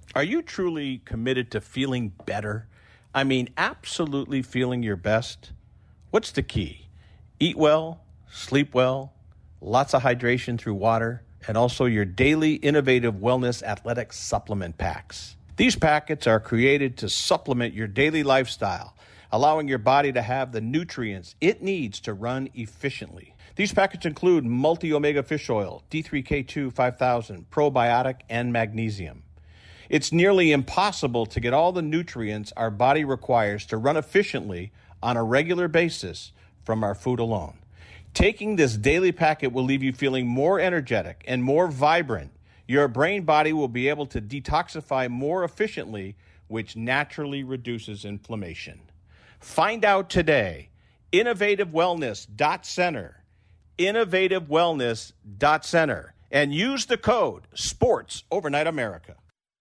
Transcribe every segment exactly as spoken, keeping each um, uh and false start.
Are you truly committed to feeling better? I mean, absolutely feeling your best? What's the key? Eat well, sleep well, lots of hydration through water, and also your daily innovative wellness athletic supplement packs. These packets are created to supplement your daily lifestyle, allowing your body to have the nutrients it needs to run efficiently. These packets include multi-omega fish oil, D three K two five thousand, probiotic, and magnesium. It's nearly impossible to get all the nutrients our body requires to run efficiently on a regular basis from our food alone. Taking this daily packet will leave you feeling more energetic and more vibrant. Your brain body will be able to detoxify more efficiently, which naturally reduces inflammation. Find out today. innovative wellness dot center. innovative wellness dot center. And use the code SPORTS Overnight America.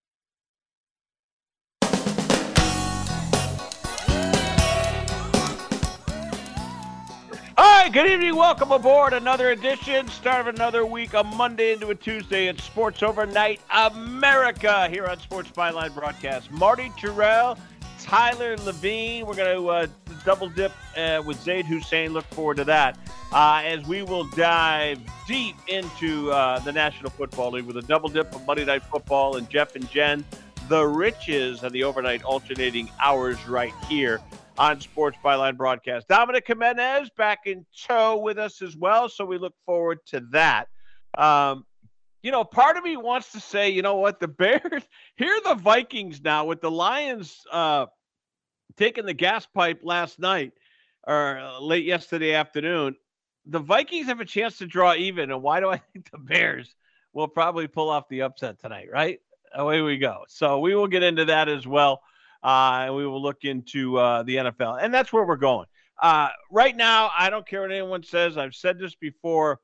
All right, good evening. Welcome aboard another edition, start of another week, a Monday into a Tuesday. It's Sports Overnight America here on Sports Byline Broadcast. Marty Terrell, Tyler Levine. We're going to uh, double dip uh, with Zaid Hussein. Look forward to that uh, as we will dive deep into uh, the National Football League with a double dip of Monday Night Football and Jeff and Jen, the riches of the overnight alternating hours right here on Sports Byline Broadcast. Dominic Jimenez back in tow with us as well, so we look forward to that. Um, you know, part of me wants to say, you know what, the Bears, here are the Vikings now with the Lions uh, taking the gas pipe last night or late yesterday afternoon. The Vikings have a chance to draw even, and why do I think the Bears will probably pull off the upset tonight, right? Away we go. So we will get into that as well. Uh, and we will look into uh, the N F L. And that's where we're going. Uh, right now, I don't care what anyone says. I've said this before.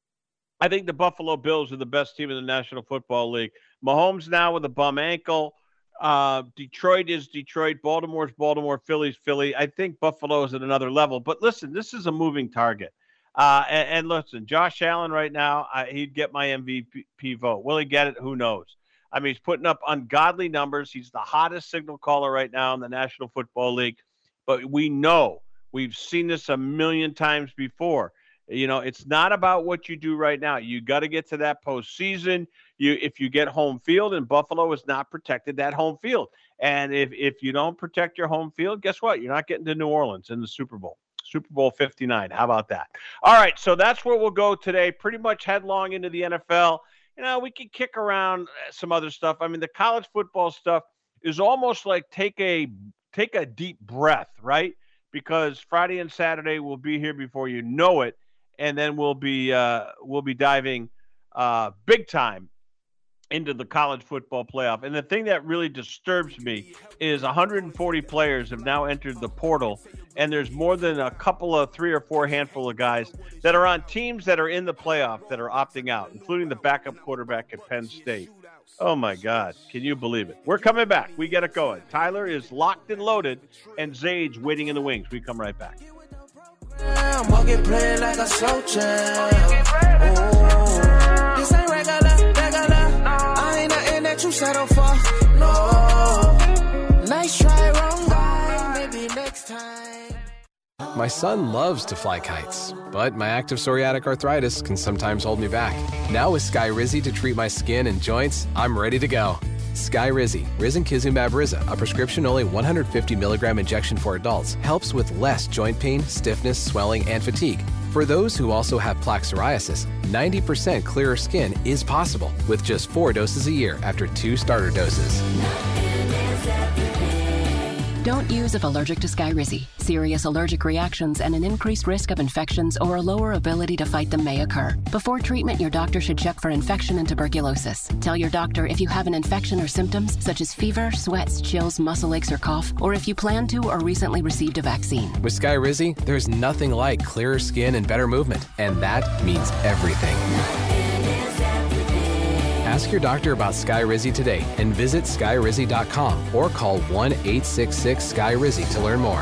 I think the Buffalo Bills are the best team in the National Football League. Mahomes now with a bum ankle. Uh, Detroit is Detroit. Baltimore's Baltimore. Philly's Philly. I think Buffalo is at another level. But listen, this is a moving target. Uh, and, and listen, Josh Allen right now, uh, he'd get my M V P vote. Will he get it? Who knows? I mean, he's putting up ungodly numbers. He's the hottest signal caller right now in the National Football League. But we know, we've seen this a million times before. You know, it's not about what you do right now. You got to get to that postseason. You, if you get home field, and Buffalo has not protected that home field. And if, if you don't protect your home field, guess what? You're not getting to New Orleans in the Super Bowl. Super Bowl fifty-nine. How about that? All right, so that's where we'll go today. Pretty much headlong into the N F L. You know, we can kick around some other stuff. I mean, the college football stuff is almost like take a take a deep breath, right? Because Friday and Saturday will be here before you know it, and then we'll be uh, we'll be diving uh, big time into the college football playoff. And the thing that really disturbs me is one hundred forty players have now entered the portal, and there's more than a couple of three or four handful of guys that are on teams that are in the playoff that are opting out, including the backup quarterback at Penn State. Oh, my God. Can you believe it? We're coming back. We get it going. Tyler is locked and loaded, and Zaid's waiting in the wings. We come right back. I'm walking playing like a slow champ. This ain't regular, regular. I ain't nothing that you settle for. No. Nice try, wrong guy. Maybe next time. My son loves to fly kites, but my active psoriatic arthritis can sometimes hold me back. Now with Skyrizi to treat my skin and joints, I'm ready to go. Skyrizi, risankizumab Riza, a prescription-only one hundred fifty milligram injection for adults, helps with less joint pain, stiffness, swelling, and fatigue. For those who also have plaque psoriasis, ninety percent clearer skin is possible with just four doses a year after two starter doses. Don't use if allergic to Skyrizi. Serious allergic reactions and an increased risk of infections or a lower ability to fight them may occur. Before treatment, your doctor should check for infection and tuberculosis. Tell your doctor if you have an infection or symptoms such as fever, sweats, chills, muscle aches, or cough, or if you plan to or recently received a vaccine. With Skyrizi, there's nothing like clearer skin and better movement, and that means everything. Ask your doctor about Skyrizi today and visit Skyrizi dot com or call one eight six six Sky Rizzi to learn more.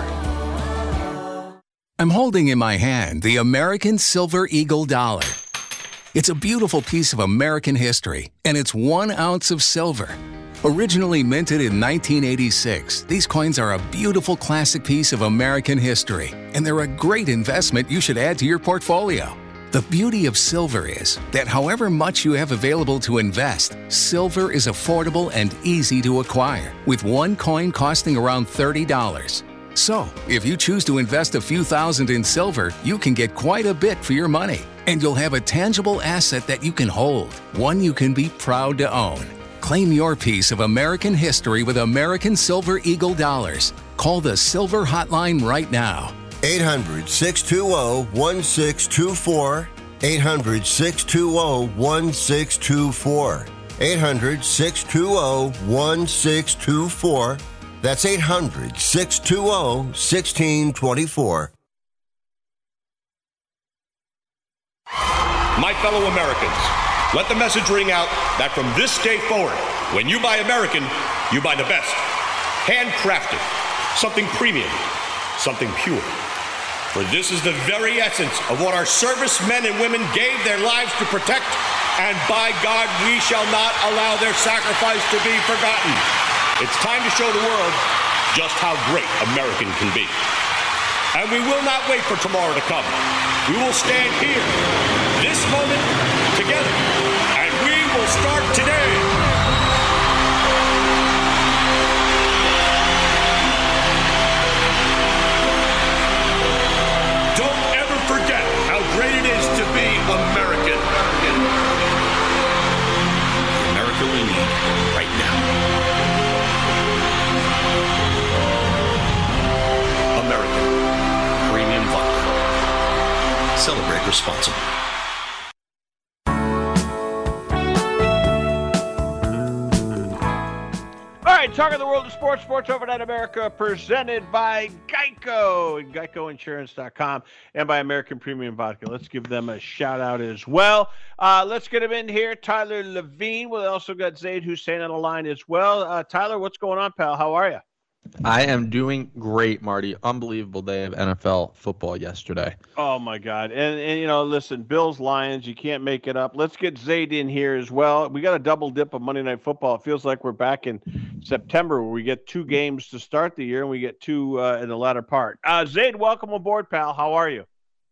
I'm holding in my hand the American Silver Eagle Dollar. It's a beautiful piece of American history, and it's one ounce of silver. Originally minted in nineteen eighty-six, these coins are a beautiful classic piece of American history, and they're a great investment you should add to your portfolio. The beauty of silver is that however much you have available to invest, silver is affordable and easy to acquire, with one coin costing around thirty dollars. So, if you choose to invest a few thousand in silver, you can get quite a bit for your money, and you'll have a tangible asset that you can hold, one you can be proud to own. Claim your piece of American history with American Silver Eagle dollars. Call the Silver Hotline right now. eight hundred, six two zero, one six two four. eight hundred, six two zero, one six two four. eight hundred, six two zero, one six two four. That's eight hundred, six two zero, one six two four. My fellow Americans, let the message ring out that from this day forward, when you buy American, you buy the best. Handcrafted, something premium, something pure. For this is the very essence of what our servicemen and women gave their lives to protect, and by God, we shall not allow their sacrifice to be forgotten. It's time to show the world just how great American can be. And we will not wait for tomorrow to come. We will stand here, this moment, together, and we will start today. Don't ever forget how great it is to be American. America we need right now. American Premium Vodka. Celebrate responsibly. All right, talking the world of sports, Sports Overnight America, presented by Geico and Geico Insurance dot com and by American Premium Vodka. Let's give them a shout out as well. Uh, let's get him in here. Tyler Levine. We also got Zaid Hussein on the line as well. Uh, Tyler, what's going on, pal? How are you? I am doing great, Marty. Unbelievable day of N F L football yesterday. Oh, my God. And, and you know, listen, Bills, Lions, you can't make it up. Let's get Zaid in here as well. We got a double dip of Monday Night Football. It feels like we're back in September where we get two games to start the year and we get two uh, in the latter part. Uh, Zaid, welcome aboard, pal. How are you?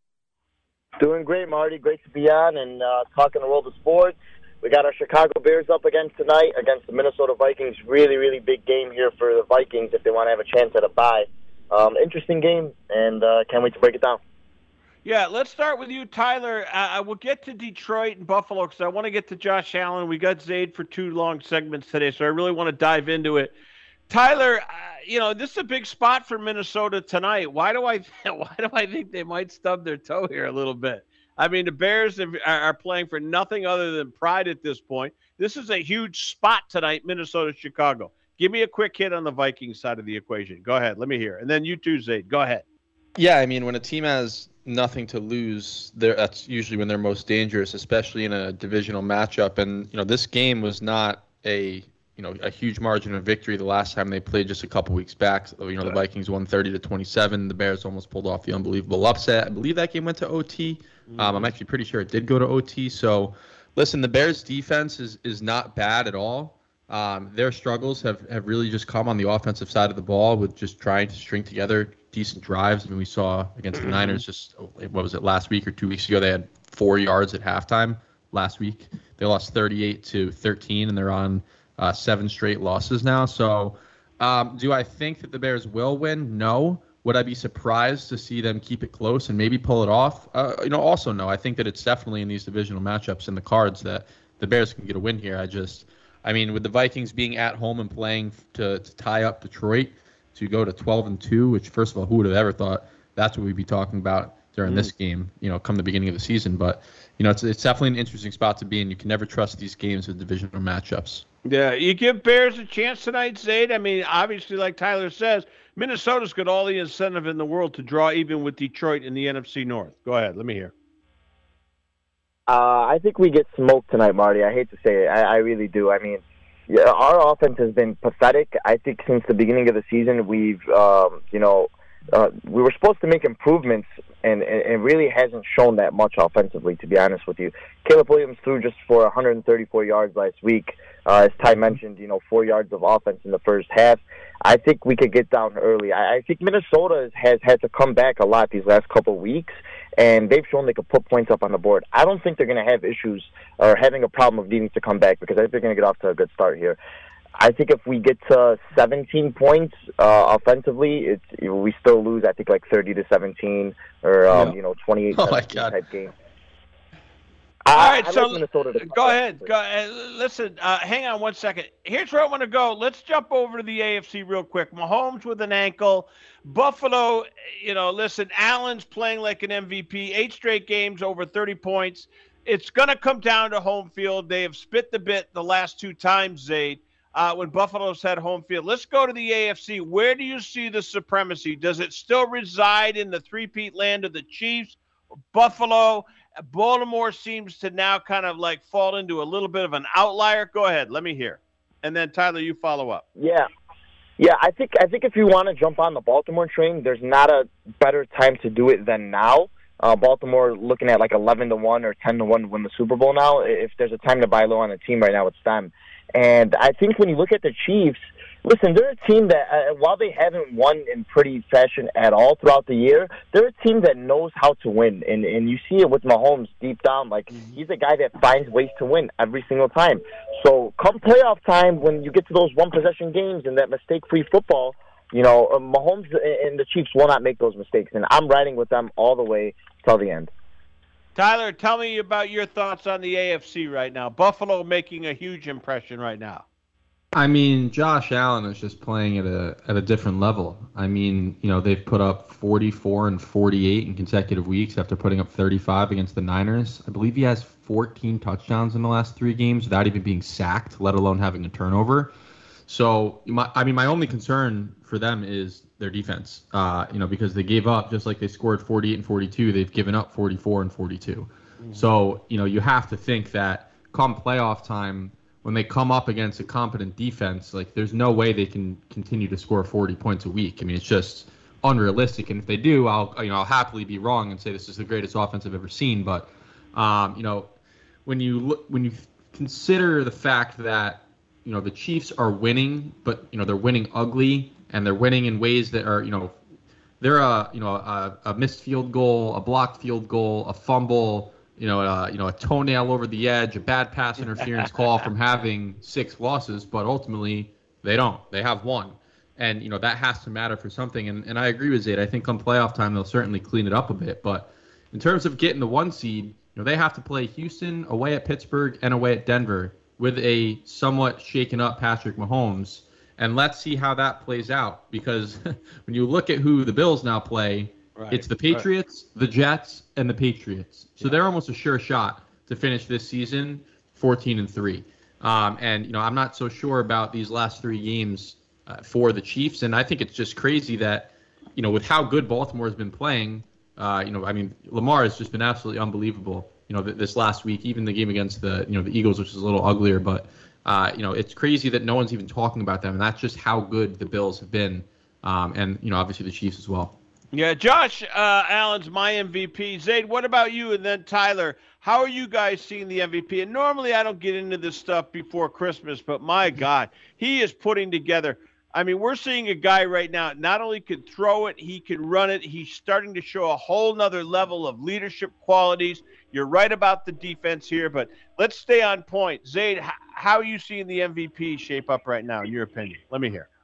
Doing great, Marty. Great to be on and uh, talking the world of sports. We got our Chicago Bears up again tonight against the Minnesota Vikings. Really, really big game here for the Vikings if they want to have a chance at a bye. Um, interesting game, and uh, can't wait to break it down. Yeah, let's start with you, Tyler. Uh, we'll get to Detroit and Buffalo because I want to get to Josh Allen. We got Zaid for two long segments today, so I really want to dive into it. Tyler, uh, you know, this is a big spot for Minnesota tonight. Why do I why do I think they might stub their toe here a little bit? I mean, the Bears are playing for nothing other than pride at this point. This is a huge spot tonight, Minnesota-Chicago. Give me a quick hit on the Vikings side of the equation. Go ahead. Let me hear. And then you too, Zaid. Go ahead. Yeah, I mean, when a team has nothing to lose, that's usually when they're most dangerous, especially in a divisional matchup. And, you know, this game was not a, you know, a huge margin of victory the last time they played just a couple weeks back. So, you know, the Vikings won thirty to twenty-seven. The Bears almost pulled off the unbelievable upset. I believe that game went to O T. Um, I'm actually pretty sure it did go to O T. So, listen, the Bears' defense is is not bad at all. Um, their struggles have, have really just come on the offensive side of the ball with just trying to string together decent drives. I mean, we saw against the Niners just, what was it, last week or two weeks ago, they had four yards at halftime last week. They lost thirty-eight to thirteen, and they're on uh, seven straight losses now. So, um, do I think that the Bears will win? No. Would I be surprised to see them keep it close and maybe pull it off? Uh, you know, also no. I think that it's definitely in these divisional matchups in the cards that the Bears can get a win here. I just, I mean, with the Vikings being at home and playing to, to tie up Detroit to go to twelve and two, which first of all, who would have ever thought that's what we'd be talking about during mm. this game, you know, come the beginning of the season. But, you know, it's it's definitely an interesting spot to be in. You can never trust these games with divisional matchups. Yeah, you give Bears a chance tonight, Zaid. I mean, obviously, like Tyler says, Minnesota's got all the incentive in the world to draw even with Detroit in the N F C North. Go ahead. Let me hear. Uh, I think we get smoked tonight, Marty. I hate to say it. I, I really do. I mean, yeah, our offense has been pathetic. I think since the beginning of the season, we've, um, you know, uh, we were supposed to make improvements, and it really hasn't shown that much offensively, to be honest with you. Caleb Williams threw just for one hundred thirty-four yards last week. Uh, as Ty mentioned, you know, four yards of offense in the first half. I think we could get down early. I, I think Minnesota has had to come back a lot these last couple of weeks, and they've shown they could put points up on the board. I don't think they're going to have issues or having a problem of needing to come back because I think they're going to get off to a good start here. I think if we get to seventeen points uh, offensively, it's we still lose. I think like thirty to seventeen or um, yeah. you know twenty-eight oh type game. All right, I, I so like Minnesota to go ahead. Go ahead. Listen, uh, hang on one second. Here's where I want to go. Let's jump over to the A F C real quick. Mahomes with an ankle. Buffalo, you know, listen, Allen's playing like an M V P. Eight straight games over thirty points. It's going to come down to home field. They have spit the bit the last two times, Zaid. Uh, when Buffalo's had home field. Let's go to the A F C. Where do you see the supremacy? Does it still reside in the three-peat land of the Chiefs, Buffalo? Baltimore seems to now kind of like fall into a little bit of an outlier. Go ahead. Let me hear. And then, Tyler, you follow up. Yeah. Yeah, I think I think if you want to jump on the Baltimore train, there's not a better time to do it than now. Uh, Baltimore looking at like eleven to one or ten to one to win the Super Bowl now. If there's a time to buy low on a team right now, it's them. And I think when you look at the Chiefs, listen, they're a team that, uh, while they haven't won in pretty fashion at all throughout the year, they're a team that knows how to win. And and you see it with Mahomes deep down. Like, he's a guy that finds ways to win every single time. So come playoff time, when you get to those one-possession games and that mistake-free football, you know, uh, Mahomes and the Chiefs will not make those mistakes. And I'm riding with them all the way till the end. Tyler, tell me about your thoughts on the A F C right now. Buffalo making a huge impression right now. I mean, Josh Allen is just playing at a at a different level. I mean, you know, they've put up forty-four and forty-eight in consecutive weeks after putting up thirty-five against the Niners. I believe he has fourteen touchdowns in the last three games without even being sacked, let alone having a turnover. So, my, I mean, my only concern for them is their defense, uh, you know, because they gave up, just like they scored forty-eight and forty-two, they've given up forty-four and forty-two. Mm-hmm. So, you know, you have to think that come playoff time, when they come up against a competent defense, like there's no way they can continue to score forty points a week. I mean, it's just unrealistic. And if they do, I'll, you know, I'll happily be wrong and say this is the greatest offense I've ever seen. But, um, you know, when you look, when you consider the fact that, you know, the Chiefs are winning, but, you know, they're winning ugly and they're winning in ways that are, you know, they're a, you know, a, a missed field goal, a blocked field goal, a fumble, you know, uh, you know, a toenail over the edge, a bad pass interference call from having six losses, but ultimately they don't. They have one. And, you know, that has to matter for something. And, and I agree with Zaid. I think come playoff time, they'll certainly clean it up a bit. But in terms of getting the one seed, you know, they have to play Houston, away at Pittsburgh, and away at Denver with a somewhat shaken up Patrick Mahomes. And let's see how that plays out. Because when you look at who the Bills now play, right, it's the Patriots, right, the Jets, and the Patriots. So yeah, they're almost a sure shot to finish this season fourteen and three. Um, and, you know, I'm not so sure about these last three games uh, for the Chiefs. And I think it's just crazy that, you know, with how good Baltimore has been playing, uh, you know, I mean, Lamar has just been absolutely unbelievable, you know, th- this last week, even the game against the, you know, the Eagles, which is a little uglier. But, uh, you know, it's crazy that no one's even talking about them. And that's just how good the Bills have been. Um, and, you know, obviously the Chiefs as well. Yeah, Josh uh, Allen's my M V P. Zaid, what about you? And then Tyler, how are you guys seeing the M V P? And normally I don't get into this stuff before Christmas, but my God, he is putting together. I mean, we're seeing a guy right now, not only can throw it, he can run it. He's starting to show a whole nother level of leadership qualities. You're right about the defense here, but let's stay on point. Zaid, how are you seeing the M V P shape up right now, in your opinion? Let me hear.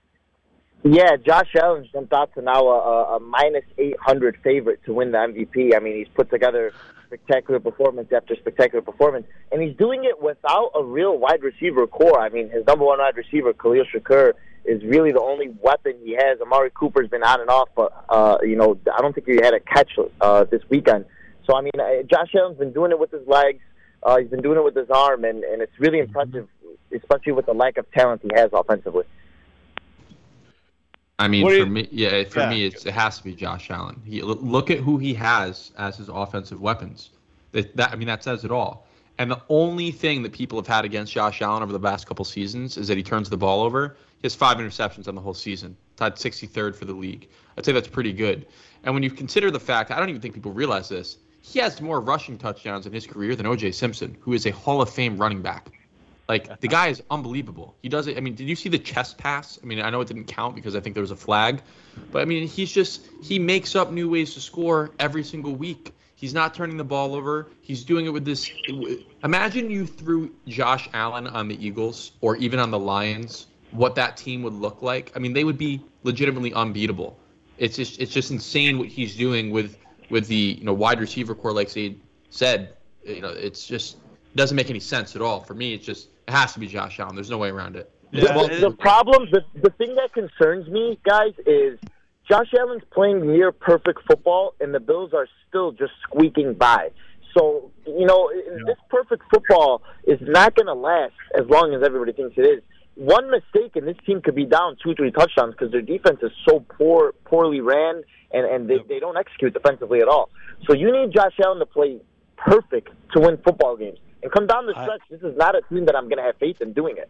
Yeah, Josh Allen jumped out to now a, a minus eight hundred favorite to win the M V P. I mean, he's put together spectacular performance after spectacular performance, and he's doing it without a real wide receiver core. I mean, his number one wide receiver, Khalil Shakur, is really the only weapon he has. Amari Cooper's been on and off, but, uh, you know, I don't think he had a catch uh, this weekend. So, I mean, uh, Josh Allen's been doing it with his legs. Uh, he's been doing it with his arm, and, and it's really impressive, especially with the lack of talent he has offensively. I mean, for you, me, yeah, for yeah. me, it's, it has to be Josh Allen. He, look at who he has as his offensive weapons. That, that I mean, that says it all. And the only thing that people have had against Josh Allen over the past couple seasons is that he turns the ball over. He has five interceptions on the whole season, tied sixty-third for the league. I'd say that's pretty good. And when you consider the fact, I don't even think people realize this, he has more rushing touchdowns in his career than O J Simpson, who is a Hall of Fame running back. Like, the guy is unbelievable. He does it. I mean, did you see the chest pass? I mean, I know it didn't count because I think there was a flag. But, I mean, he's just, he makes up new ways to score every single week. He's not turning the ball over. He's doing it with this. Imagine you threw Josh Allen on the Eagles or even on the Lions, what that team would look like. I mean, they would be legitimately unbeatable. It's just it's just insane what he's doing with with the you know wide receiver core, like Zaid said. You know, it's just it doesn't make any sense at all. For me, it's just it has to be Josh Allen. There's no way around it. Yeah, the, the problem, the, the thing that concerns me, guys, is Josh Allen's playing near perfect football, and the Bills are still just squeaking by. So, you know, yeah. this perfect football is not going to last as long as everybody thinks it is. One mistake, and this team could be down two, three touchdowns because their defense is so poor, poorly ran, and, and they, they don't execute defensively at all. So you need Josh Allen to play perfect to win football games. And come down the stretch, I, this is not a team that I'm going to have faith in doing it.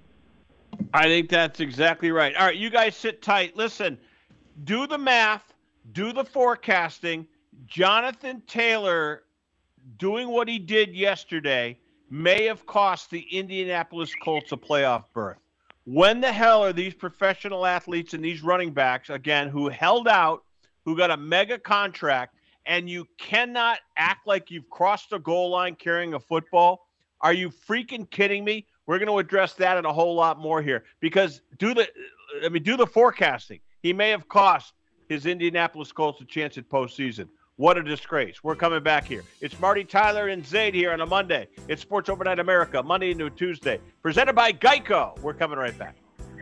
I think that's exactly right. All right, you guys sit tight. Listen, do the math, do the forecasting. Jonathan Taylor doing what he did yesterday may have cost the Indianapolis Colts a playoff berth. When the hell are these professional athletes and these running backs, again, who held out, who got a mega contract, and you cannot act like you've crossed the goal line carrying a football? Are you freaking kidding me? We're going to address that and a whole lot more here because do the, I mean, do the forecasting. He may have cost his Indianapolis Colts a chance at postseason. What a disgrace. We're coming back here. It's Marty, Tyler, and Zaid here on a Monday. It's Sports Overnight America, Monday into a Tuesday. Presented by Geico. We're coming right back.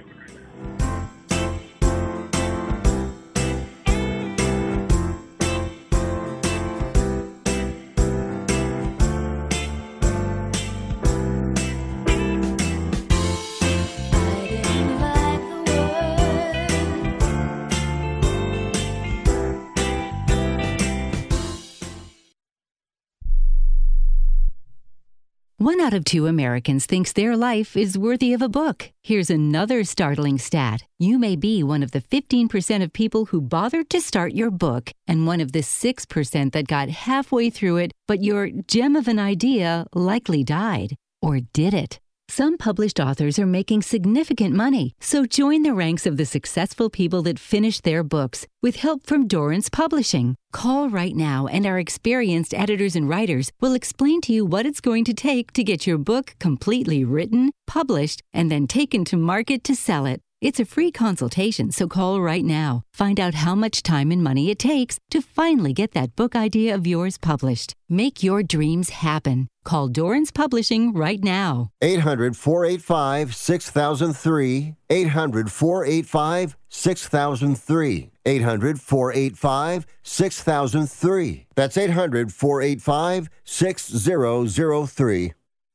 One out of two Americans thinks their life is worthy of a book. Here's another startling stat. You may be one of the fifteen percent of people who bothered to start your book and one of the six percent that got halfway through it, but your gem of an idea likely died. Or did it? Some published authors are making significant money, so join the ranks of the successful people that finish their books with help from Dorrance Publishing. Call right now and our experienced editors and writers will explain to you what it's going to take to get your book completely written, published, and then taken to market to sell it. It's a free consultation, so call right now. Find out how much time and money it takes to finally get that book idea of yours published. Make your dreams happen. Call Dorrance Publishing right now. eight hundred, four eight five, six thousand three. eight hundred, four eight five, six thousand three. eight hundred, four eight five, six thousand three. That's eight hundred, four eight five, six thousand three.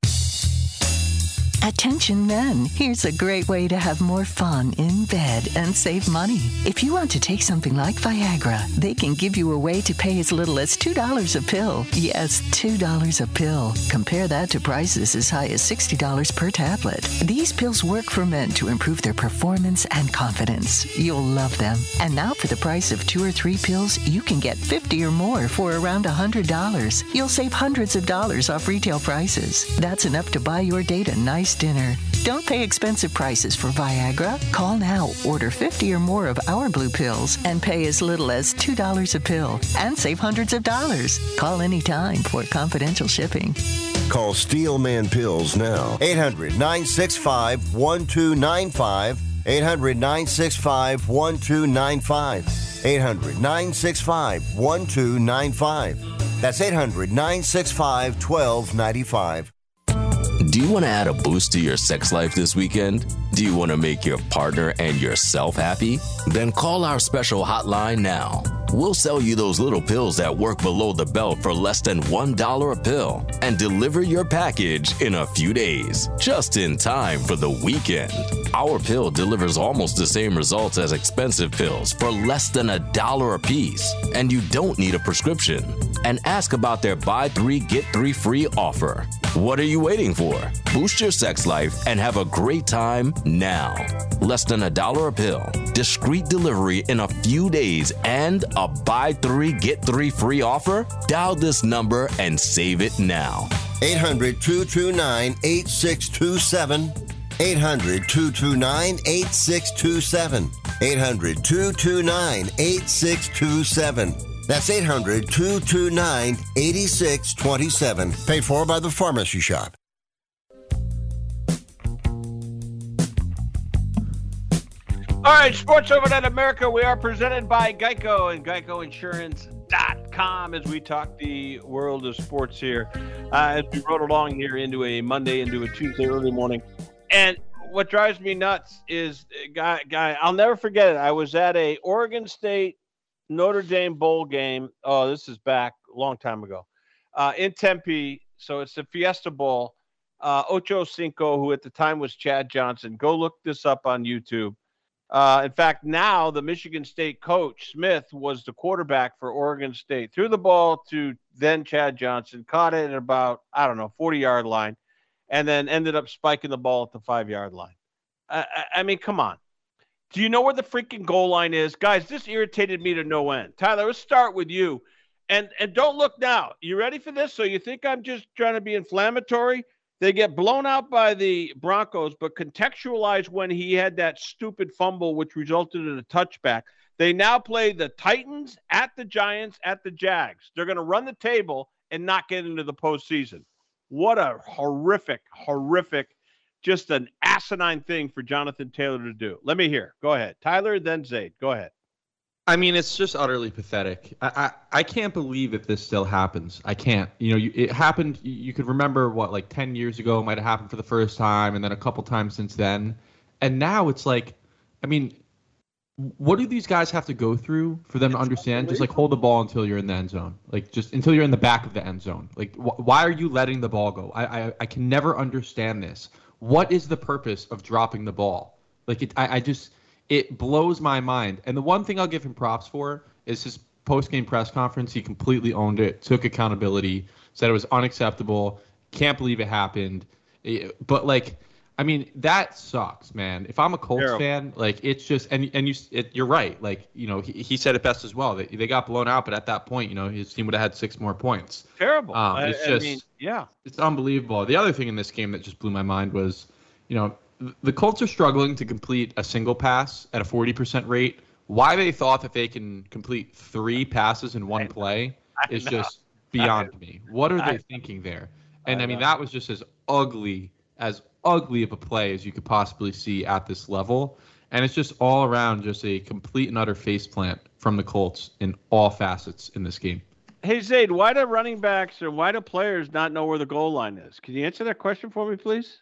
Attention men, here's a great way to have more fun in bed and save money. If you want to take something like Viagra, they can give you a way to pay as little as two dollars a pill. Yes, two dollars a pill. Compare that to prices as high as sixty dollars per tablet. These pills work for men to improve their performance and confidence. You'll love them. And now for the price of two or three pills, you can get fifty or more for around one hundred dollars. You'll save hundreds of dollars off retail prices. That's enough to buy your date a nice dinner. Don't pay expensive prices for Viagra. Call now, order fifty or more of our blue pills, and pay as little as two dollars a pill and save hundreds of dollars. Call anytime for confidential shipping. Call Steelman Pills now. eight hundred, nine six five, one two nine five. eight hundred, nine six five, one two nine five. eight hundred, nine six five, one two nine five. That's eight hundred, nine six five, one two nine five. Do you want to add a boost to your sex life this weekend? Do you want to make your partner and yourself happy? Then call our special hotline now. We'll sell you those little pills that work below the belt for less than one dollar a pill and deliver your package in a few days, just in time for the weekend. Our pill delivers almost the same results as expensive pills for less than a dollar a piece, and you don't need a prescription. And ask about their buy three, get three free offer. What are you waiting for? Boost your sex life and have a great time now. Less than a dollar a pill, discreet delivery in a few days, and a buy three, get three free offer? Dial this number and save it now. eight hundred, two two nine, eight six two seven. eight hundred, two two nine, eight six two seven. eight hundred, two two nine, eight six two seven. That's eight hundred, two two nine, eight six two seven. Paid for by the Pharmacy Shop. All right, Sports Overnight America, we are presented by Geico and Geico Insurance dot com as we talk the world of sports here. Uh, as we rode along here into a Monday, into a Tuesday early morning. And what drives me nuts is, guy, guy, I'll never forget it. I was at a Oregon State Notre Dame bowl game. Oh, this is back a long time ago uh, in Tempe. So it's the Fiesta Bowl. Uh, Ocho Cinco, who at the time was Chad Johnson. Go look this up on YouTube. Uh, in fact, now the Michigan State coach, Smith, was the quarterback for Oregon State. Threw the ball to then Chad Johnson, caught it at about, I don't know, forty-yard line, and then ended up spiking the ball at the five-yard line. I, I, I mean, come on. Do you know where the freaking goal line is? Guys, this irritated me to no end. Tyler, let's start with you. And, and don't look now. You ready for this? So you think I'm just trying to be inflammatory? They get blown out by the Broncos, but contextualize when he had that stupid fumble, which resulted in a touchback. They now play the Titans at the Giants at the Jags. They're going to run the table and not get into the postseason. What a horrific, horrific, just an asinine thing for Jonathan Taylor to do. Let me hear. Go ahead. Tyler, then Zaid. Go ahead. I mean, it's just utterly pathetic. I, I, I can't believe that this still happens. I can't. You know, you, it happened. You could remember what, like ten years ago, it might have happened for the first time, and then a couple times since then. And now it's like, I mean, what do these guys have to go through for them to understand? Just like hold the ball until you're in the end zone, like just until you're in the back of the end zone. Like, wh- why are you letting the ball go? I, I I can never understand this. What is the purpose of dropping the ball? Like, it, I, I just. It blows my mind. And the one thing I'll give him props for is his post-game press conference. He completely owned it, took accountability, said it was unacceptable, can't believe it happened. But, like, I mean, that sucks, man. If I'm a Colts Terrible. fan, like, it's just – and and you, it, you're right. Like, you know, he, he said it best as well. They, they got blown out, but at that point, you know, his team would have had six more points. Terrible. Um, it's I, just I mean, yeah. It's unbelievable. The other thing in this game that just blew my mind was, you know, the Colts are struggling to complete a single pass at a forty percent rate. Why they thought that they can complete three passes in one play is just beyond me. What are they thinking there? And, I mean, that was just as ugly, as ugly of a play as you could possibly see at this level. And it's just all around just a complete and utter faceplant from the Colts in all facets in this game. Hey, Zaid, why do running backs or why do players not know where the goal line is? Can you answer that question for me, please?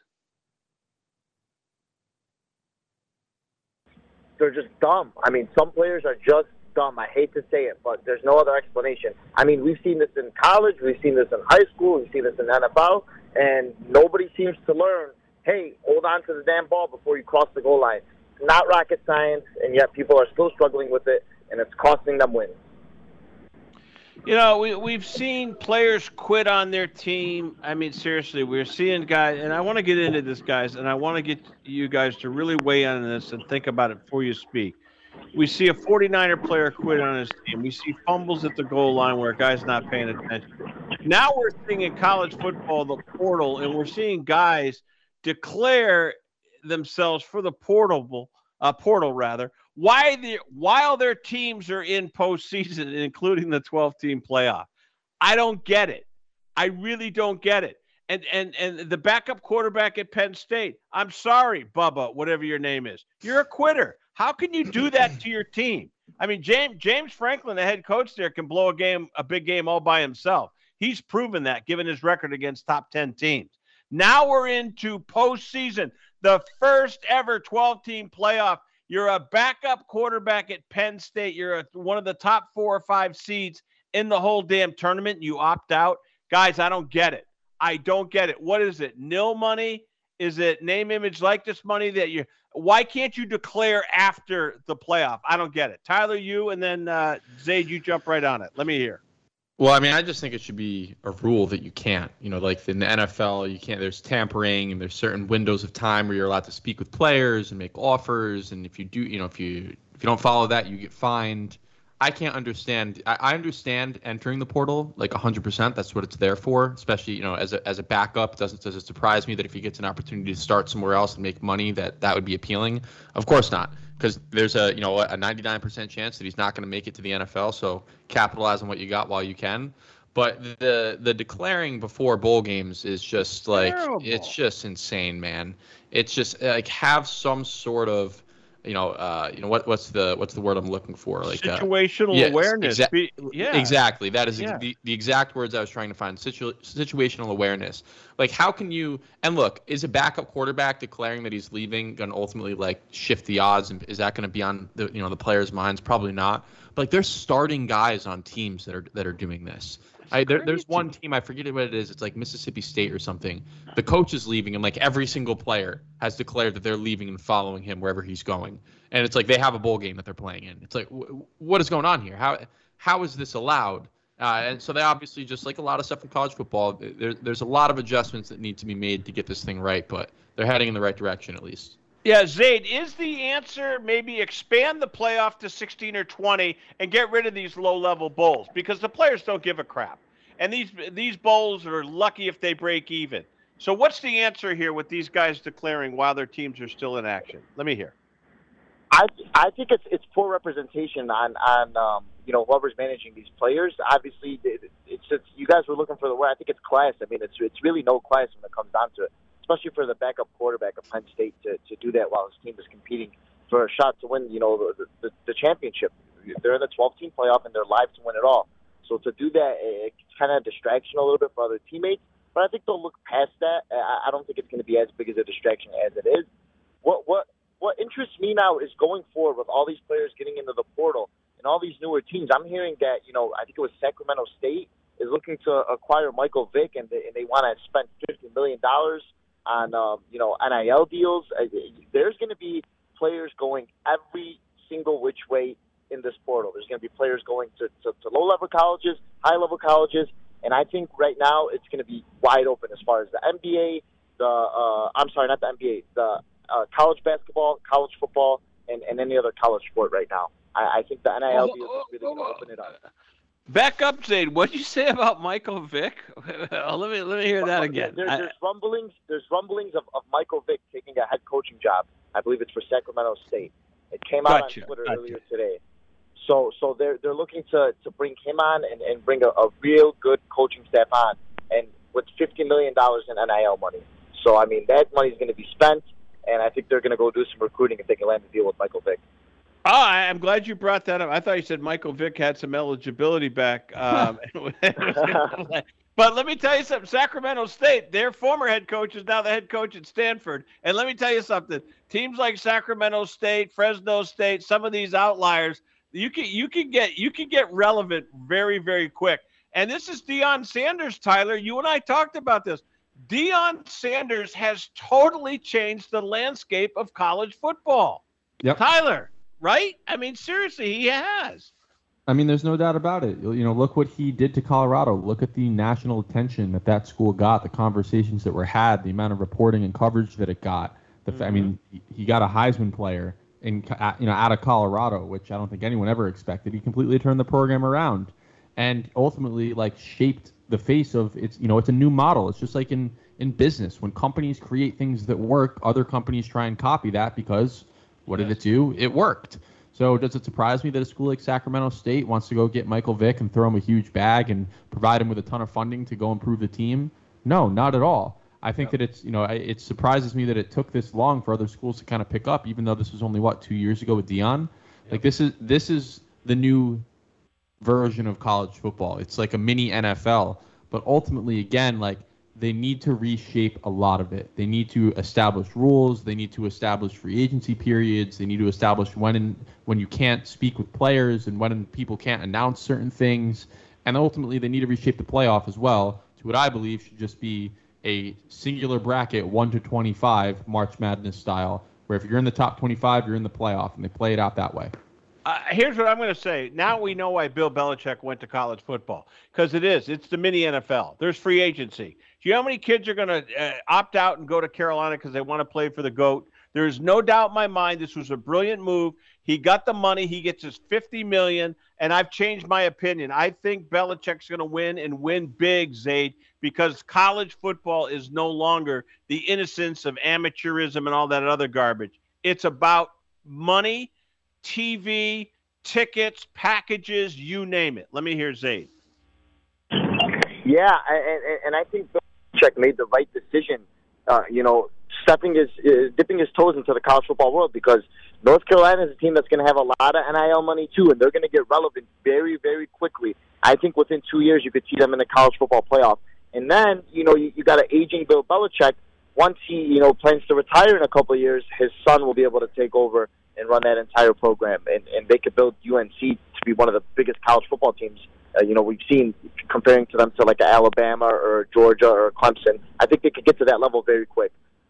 They're just dumb. I mean, some players are just dumb. I hate to say it, but there's no other explanation. I mean, we've seen this in college. We've seen this in high school. We've seen this in the N F L. And nobody seems to learn, hey, hold on to the damn ball before you cross the goal line. It's not rocket science, and yet people are still struggling with it, and it's costing them wins. You know, we, we've seen players quit on their team. I mean, seriously, we're seeing guys, and I want to get into this, guys, and I want to get you guys to really weigh in on this and think about it before you speak. We see a forty-niner player quit on his team. We see fumbles at the goal line where a guy's not paying attention. Now we're seeing in college football the portal, and we're seeing guys declare themselves for the portable, uh, portal rather, Why the while their teams are in postseason, including the twelve-team playoff. I don't get it. I really don't get it. And and and the backup quarterback at Penn State, I'm sorry, Bubba, whatever your name is. You're a quitter. How can you do that to your team? I mean, James James Franklin, the head coach there, can blow a game, a big game all by himself. He's proven that, given his record against top ten teams. Now we're into postseason, the first ever twelve-team playoff. You're a backup quarterback at Penn State. You're a, one of the top four or five seeds in the whole damn tournament. You opt out. Guys, I don't get it. I don't get it. What is it? Nil money? Is it name, image, likeness money that you – why can't you declare after the playoff? I don't get it. Tyler, you, and then uh, Zaid, you jump right on it. Let me hear. Well, I mean, I just think it should be a rule that you can't. You know, like in the N F L, you can't. There's tampering, and there's certain windows of time where you're allowed to speak with players and make offers. And if you do, you know, if you if you don't follow that, you get fined. I can't understand. I, I understand entering the portal like one hundred percent. That's what it's there for. Especially, you know, as a as a backup, doesn't does it surprise me that if he gets an opportunity to start somewhere else and make money, that that would be appealing? Of course not. Because there's a you know a ninety-nine percent chance that he's not going to make it to the N F L. So capitalize on what you got while you can. But the the declaring before bowl games is just like Terrible. It's just insane, man. It's just like have some sort of you know uh, you know what what's the what's the word I'm looking for like situational uh, yeah, awareness. Exa- Be, yeah, exactly. That is yeah. the the exact words I was trying to find. Situ- situational awareness. Like, how can you – and look, is a backup quarterback declaring that he's leaving going to ultimately, like, shift the odds? And is that going to be on the you know the players' minds? Probably not. But, like, there's starting guys on teams that are that are doing this. I, there, there's one team, I forget what it is. It's like Mississippi State or something. The coach is leaving, and, like, every single player has declared that they're leaving and following him wherever he's going. And it's like they have a bowl game that they're playing in. It's like, w- what is going on here? How How is this allowed? Uh, and so they obviously, just like a lot of stuff in college football, there, there's a lot of adjustments that need to be made to get this thing right, but they're heading in the right direction at least. Yeah, Zaid, is the answer maybe expand the playoff to sixteen or twenty and get rid of these low-level bowls? Because the players don't give a crap. And these these bowls are lucky if they break even. So what's the answer here with these guys declaring while their teams are still in action? Let me hear. I I think it's it's poor representation on on um, you know whoever's managing these players. Obviously, it, it's just, you guys were looking for the word. I think it's class. I mean, it's it's really no class when it comes down to it, especially for the backup quarterback of Penn State to, to do that while his team is competing for a shot to win. You know the the, the championship. They're in the twelve-team playoff and they're live to win it all. So to do that, it's kind of a distraction a little bit for other teammates. But I think they'll look past that. I, I don't think it's going to be as big as a distraction as it is. What what. What interests me now is going forward with all these players getting into the portal and all these newer teams. I'm hearing that, you know, I think it was Sacramento State is looking to acquire Michael Vick, and they, and they want to spend fifty million dollars on, um, you know, N I L deals. There's going to be players going every single which way in this portal. There's going to be players going to, to, to low-level colleges, high-level colleges, and I think right now it's going to be wide open as far as the N B A, the uh, I'm sorry, not the N B A, the Uh, college basketball, college football, and, and any other college sport right now. I, I think the N I L deal is really going to open it up. Back up, Zaid. What did you say about Michael Vick? let me let me hear that again. There, there's I, rumblings. There's rumblings of, of Michael Vick taking a head coaching job. I believe it's for Sacramento State. It came out gotcha, on Twitter gotcha. earlier today. So so they're they're looking to, to bring him on and, and bring a, a real good coaching staff on, and with fifty million dollars in N I L money. So I mean that money is going to be spent. And I think they're going to go do some recruiting if they can land a deal with Michael Vick. Oh, I'm glad you brought that up. I thought you said Michael Vick had some eligibility back. Um, but let me tell you something. Sacramento State, their former head coach is now the head coach at Stanford. And let me tell you something. Teams like Sacramento State, Fresno State, some of these outliers, you can you can get you can get relevant very, very quick. And this is Deion Sanders, Tyler. You and I talked about this. Deion Sanders has totally changed the landscape of college football. Yep. Tyler, right? I mean, seriously, he has. I mean, there's no doubt about it. You know, look what he did to Colorado. Look at the national attention that that school got, the conversations that were had, the amount of reporting and coverage that it got. The, mm-hmm. I mean, he got a Heisman player in, you know, out of Colorado, which I don't think anyone ever expected. He completely turned the program around and ultimately, like, shaped the face of it's, you know, it's a new model. It's just like in, in business. When companies create things that work, other companies try and copy that because what yes. did it do? It worked. So does it surprise me that a school like Sacramento State wants to go get Michael Vick and throw him a huge bag and provide him with a ton of funding to go improve the team? No, not at all. I think yep. that it's, you know, it surprises me that it took this long for other schools to kind of pick up, even though this was only, what, two years ago with Deion? Yep. Like, this is this is the new version of college football. It's like a mini N F L. But ultimately, again, like, they need to reshape a lot of it. They need to establish rules. They need to establish free agency periods. They need to establish when and when you can't speak with players and when people can't announce certain things. And ultimately, they need to reshape the playoff as well to what I believe should just be a singular bracket, one to twenty-five, March Madness style, where if you're in the top twenty-five, you're in the playoff, and they play it out that way. Uh, here's what I'm going to say. Now we know why Bill Belichick went to college football, because it is. It's the mini N F L. There's free agency. Do you know how many kids are going to uh, opt out and go to Carolina because they want to play for the GOAT? There's no doubt in my mind this was a brilliant move. He got the money. He gets his fifty million dollars, and I've changed my opinion. I think Belichick's going to win and win big, Zaid, because college football is no longer the innocence of amateurism and all that other garbage. It's about money, T V, tickets, packages, you name it. Let me hear Zaid. Yeah, and, and I think Belichick made the right decision, uh, you know, stepping his, uh, dipping his toes into the college football world, because North Carolina is a team that's going to have a lot of N I L money too, and they're going to get relevant very, very quickly. I think within two years you could see them in the college football playoff. And then, you know, you, you got an aging Bill Belichick. Once he, you know, plans to retire in a couple of years, his son will be able to take over and run that entire program, and, and they could build U N C to be one of the biggest college football teams. Uh, you know, we've seen, comparing to them to like Alabama or Georgia or Clemson. I think they could get to that level very quick.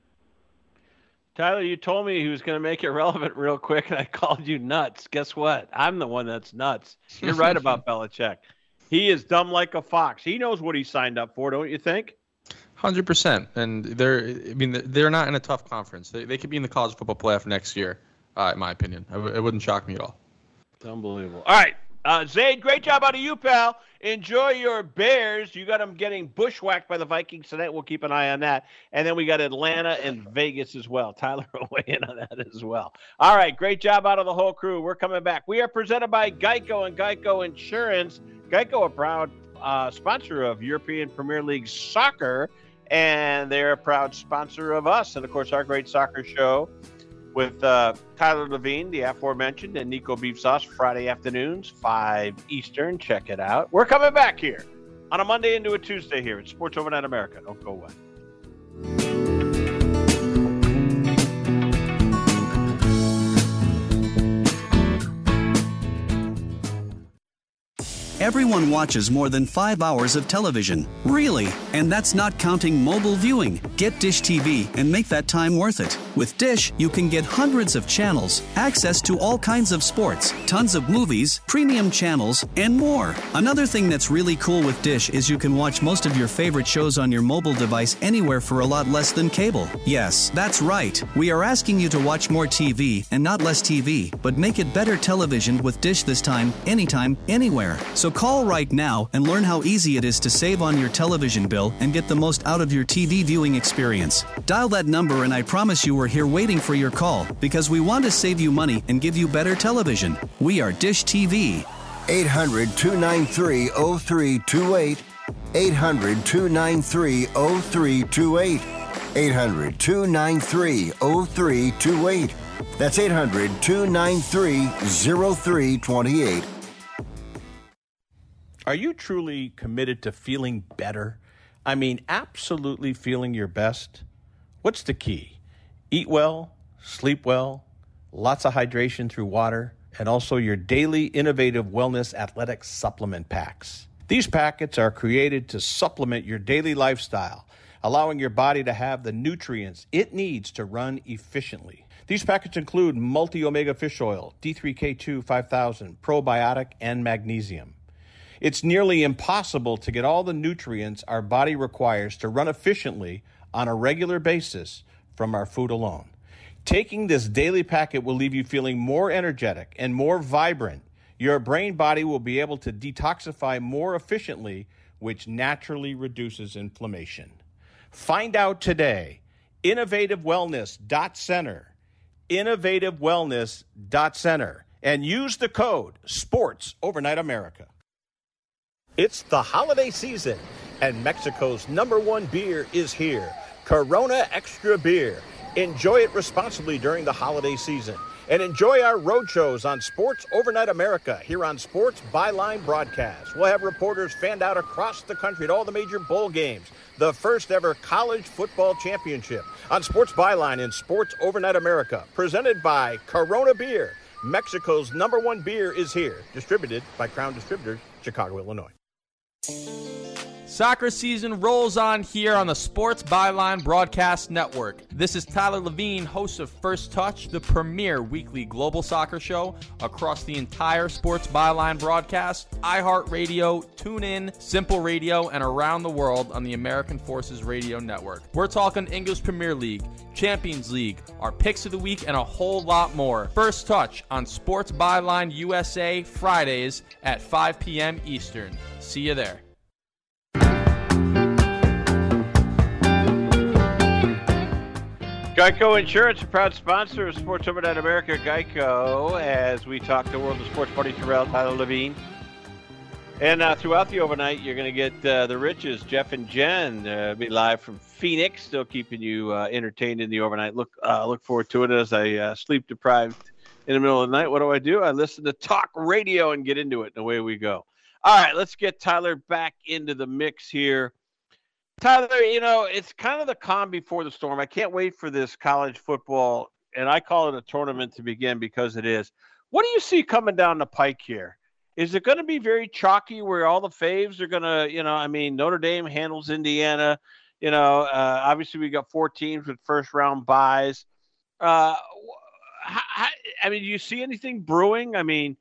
Tyler, you told me he was going to make it relevant real quick, and I called you nuts. Guess what? I'm the one that's nuts. You're right about Belichick. He is dumb like a fox. He knows what he signed up for, don't you think? one hundred percent. And they're, I mean, they're not in a tough conference. They, they could be in the college football playoff next year, uh, in my opinion. It, w- it wouldn't shock me at all. It's unbelievable. All right. Uh, Zaid, great job out of you, pal. Enjoy your Bears. You got them getting bushwhacked by the Vikings tonight. We'll keep an eye on that. And then we got Atlanta and Vegas as well. Tyler will weigh in on that as well. All right, great job out of the whole crew. We're coming back. We are presented by Geico and Geico Insurance. Geico, a proud uh, sponsor of European Premier League Soccer, and they're a proud sponsor of us. And, of course, our great soccer show with uh, Tyler Levine, the aforementioned, and Nico Beef Sauce, Friday afternoons, five Eastern. Check it out. We're coming back here on a Monday into a Tuesday here at Sports Overnight America. Don't go away. Everyone watches more than five hours of television. Really? And that's not counting mobile viewing. Get Dish T V and make that time worth it. With Dish, you can get hundreds of channels, access to all kinds of sports, tons of movies, premium channels, and more. Another thing that's really cool with Dish is you can watch most of your favorite shows on your mobile device anywhere for a lot less than cable. Yes, that's right. We are asking you to watch more T V and not less T V, but make it better television with Dish this time, anytime, anywhere. So call right now and learn how easy it is to save on your television bill and get the most out of your T V viewing experience. Dial that number and I promise you we're here waiting for your call, because we want to save you money and give you better television. We are Dish T V. eight hundred, two nine three, oh three two eight. eight hundred, two nine three, oh three two eight. eight hundred, two nine three, oh three two eight. That's eight hundred, two nine three, oh three two eight. Are you truly committed to feeling better? I mean, absolutely feeling your best? What's the key? Eat well, sleep well, lots of hydration through water, and also your daily innovative wellness athletic supplement packs. These packets are created to supplement your daily lifestyle, allowing your body to have the nutrients it needs to run efficiently. These packets include multi-omega fish oil, D three K two five thousand, probiotic, and magnesium. It's nearly impossible to get all the nutrients our body requires to run efficiently on a regular basis from our food alone. Taking this daily packet will leave you feeling more energetic and more vibrant. Your brain body will be able to detoxify more efficiently, which naturally reduces inflammation. Find out today. innovative wellness dot center. innovative wellness dot center. And use the code Sports Overnight America. It's the holiday season, and Mexico's number one beer is here, Corona Extra Beer. Enjoy it responsibly during the holiday season. And enjoy our road shows on Sports Overnight America here on Sports Byline Broadcast. We'll have reporters fanned out across the country at all the major bowl games. The first ever college football championship on Sports Byline and Sports Overnight America. Presented by Corona Beer. Mexico's number one beer is here. Distributed by Crown Distributors, Chicago, Illinois. Soccer season rolls on here on the Sports Byline Broadcast Network. This is Tyler Levine, host of First Touch, the premier weekly global soccer show across the entire Sports Byline broadcast, iHeartRadio, TuneIn, Simple Radio, and around the world on the American Forces Radio Network. We're talking English Premier League, Champions League, our picks of the week, and a whole lot more. First Touch on Sports Byline U S A Fridays at five p.m. Eastern. See you there. Geico Insurance, a proud sponsor of Sports Overnight America. Geico, as we talk to World of Sports buddy Terrell, Tyler Levine. And uh, throughout the overnight, you're going to get uh, the Riches, Jeff and Jen, uh, be live from Phoenix, still keeping you uh, entertained in the overnight. Look uh, look forward to it as I uh, sleep deprived in the middle of the night. What do I do? I listen to talk radio and get into it, and away we go. All right, let's get Tyler back into the mix here. Tyler, you know, it's kind of the calm before the storm. I can't wait for this college football, and I call it a tournament to begin because it is. What do you see coming down the pike here? Is it going to be very chalky where all the faves are going to, you know, I mean, Notre Dame handles Indiana. You know, uh, obviously we got four teams with first-round buys. Uh, how, I mean, do you see anything brewing? I mean,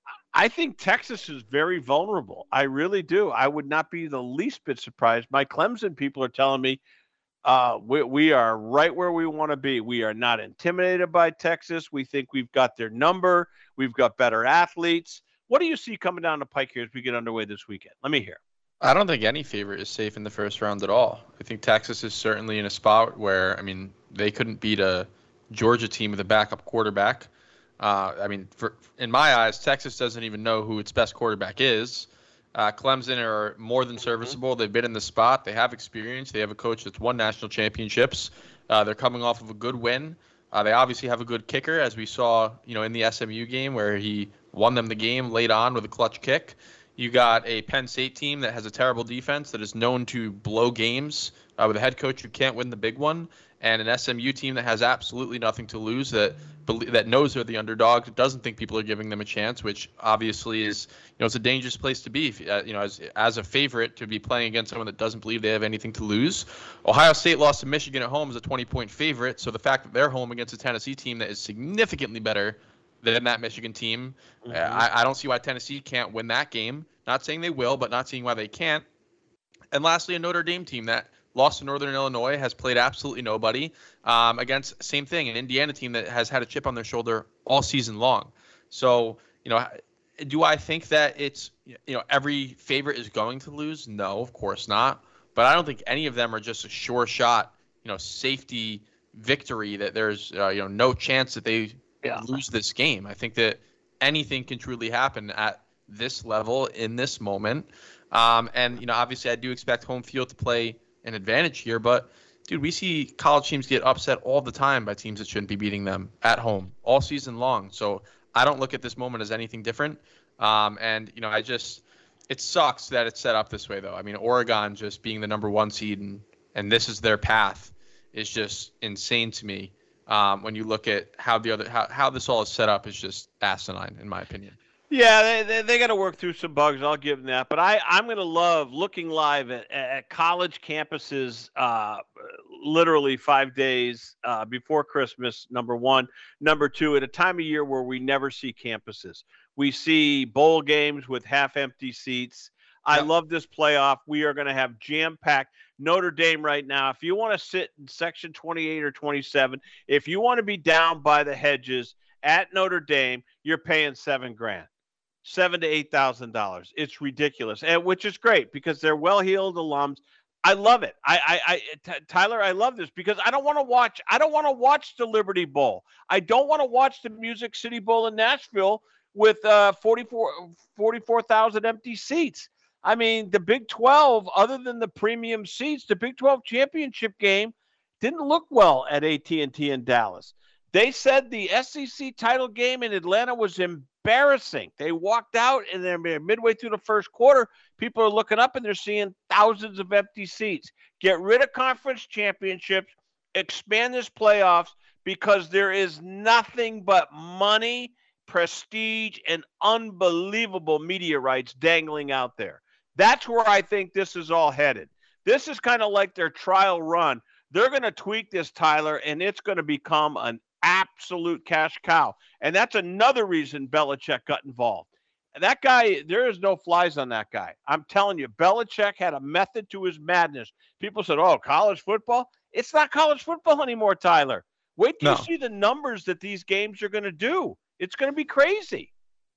I think Texas is very vulnerable. I really do. I would not be the least bit surprised. My Clemson people are telling me uh, we, we are right where we want to be. We are not intimidated by Texas. We think we've got their number. We've got better athletes. What do you see coming down the pike here as we get underway this weekend? Let me hear. I don't think any favorite is safe in the first round at all. I think Texas is certainly in a spot where, I mean, they couldn't beat a Georgia team with a backup quarterback. Uh, I mean, for, in my eyes, Texas doesn't even know who its best quarterback is. Uh, Clemson are more than serviceable. Mm-hmm. They've been in the spot. They have experience. They have a coach that's won national championships. Uh, they're coming off of a good win. Uh, they obviously have a good kicker, as we saw, you know, in the S M U game where he won them the game late on with a clutch kick. You got a Penn State team that has a terrible defense that is known to blow games uh, with a head coach who can't win the big one, and an S M U team that has absolutely nothing to lose, that that knows they're the underdog, doesn't think people are giving them a chance, which obviously is, you know, it's a dangerous place to be, uh, you know, as as a favorite to be playing against someone that doesn't believe they have anything to lose. Ohio State lost to Michigan at home as a twenty-point favorite, so the fact that they're home against a Tennessee team that is significantly better than that Michigan team, mm-hmm. uh, I, I don't see why Tennessee can't win that game. Not saying they will, but not seeing why they can't. And lastly, a Notre Dame team that lost to Northern Illinois, has played absolutely nobody um, against, same thing, an Indiana team that has had a chip on their shoulder all season long. So, you know, do I think that it's, you know, every favorite is going to lose? No, of course not. But I don't think any of them are just a sure shot, you know, safety victory that there's, uh, you know, no chance that they yeah. lose this game. I think that anything can truly happen at this level in this moment. Um, and, you know, obviously I do expect home field to play an advantage here, but dude, we see college teams get upset all the time by teams that shouldn't be beating them at home all season long. So I don't look at this moment as anything different. Um, and, you know, I just, it sucks that it's set up this way though. I mean, Oregon just being the number one seed and, and this is their path is just insane to me. Um, when you look at how the other, how, how this all is set up is just asinine in my opinion. Yeah, they they, they got to work through some bugs. I'll give them that. But I, I'm going to love looking live at, at college campuses uh, literally five days uh, before Christmas, number one. Number two, at a time of year where we never see campuses. We see bowl games with half-empty seats. I yep. love this playoff. We are going to have jam-packed. Notre Dame right now, if you want to sit in section twenty-eight or twenty-seven, if you want to be down by the hedges at Notre Dame, you're paying seven grand. Seven to eight thousand dollars. It's ridiculous, and which is great because they're well-heeled alums. I love it. I, I, I t- Tyler, I love this because I don't want to watch. I don't want to watch the Liberty Bowl. I don't want to watch the Music City Bowl in Nashville with uh, forty-four thousand empty seats. I mean, the Big twelve, other than the premium seats, the Big twelve championship game didn't look well at A T and T in Dallas. They said the S E C title game in Atlanta was embarrassing. They walked out, and then midway through the first quarter, people are looking up, and they're seeing thousands of empty seats. Get rid of conference championships, expand this playoffs, because there is nothing but money, prestige, and unbelievable media rights dangling out there. That's where I think this is all headed. This is kind of like their trial run. They're going to tweak this, Tyler, and it's going to become an absolute cash cow. And that's another reason Belichick got involved. That guy, there is no flies on that guy. I'm telling you, Belichick had a method to his madness. People said, oh, college football? It's not college football anymore, Tyler. Wait till No. you see the numbers that these games are going to do. It's going to be crazy.